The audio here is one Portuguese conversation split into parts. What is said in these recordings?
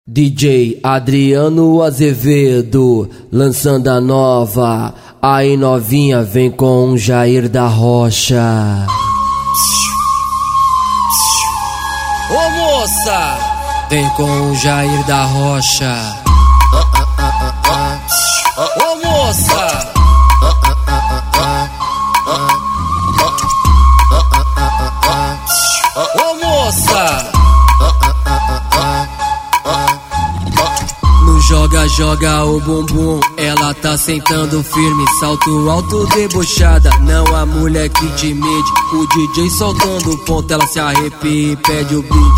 DJ Adriano Azevedo, lançando a nova. Aí novinha, vem com Jair da Rocha. Ô moça, vem com Jair da Rocha. Ô moça, ô moça. Joga o bumbum, ela tá sentando firme, salto alto debochada, não a mulher que te mede. O DJ soltando o ponto, ela se arrepia e pede o beat.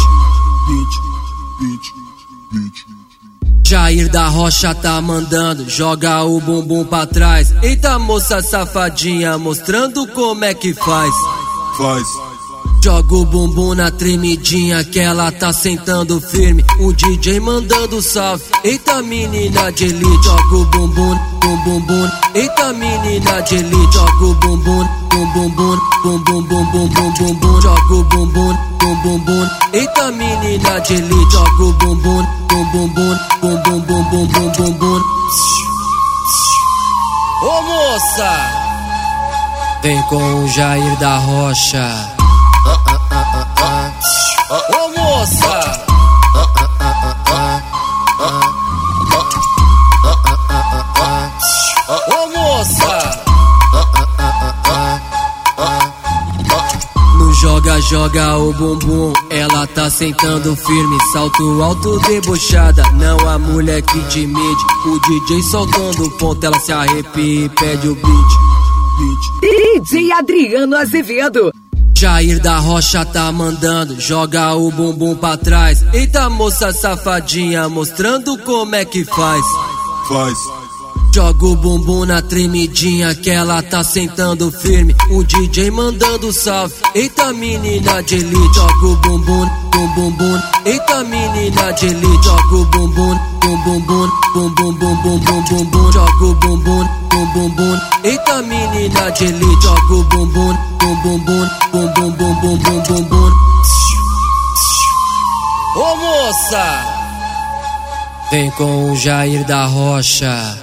Jair da Rocha tá mandando, joga o bumbum pra trás. Eita moça safadinha, mostrando como é que faz. Joga o bumbum na tremidinha que ela tá sentando firme. O DJ mandando salve. Eita menina de elite, joga o bumbum, bum bum bum. Eita menina de elite, joga o bumbum, bum bum bum, bum bum bum bum bum bum bum. Joga o bumbum, bum bum bum. Eita menina de elite, joga o bumbum, bum bum bum, bum bum bum bum bum bum bum. Ô moça, vem com o Jair da Rocha. Ô moça, ô moça. No joga o bumbum, ela tá sentando firme, salto alto debochada, não a mulher que te mede. O DJ soltando o ponto, ela se arrepia e pede o beat. DJ Adriano Azevedo. Jair da Rocha tá mandando, joga o bumbum pra trás. Eita moça safadinha, mostrando como é que faz. Joga o bumbum na tremidinha que ela tá sentando firme. O DJ mandando salve. Eita menina de elite, joga o bumbum, bum bum bum. Eita menina de elite, joga o bumbum, bum bum bum, bum bum bum bum bum bum bum. Joga o bumbum, bum bum bum. Eita menina de elite, joga o bumbum, bum bum bum, bum bum bum bum bum bum bum. Ô moça, vem com o Jair da Rocha.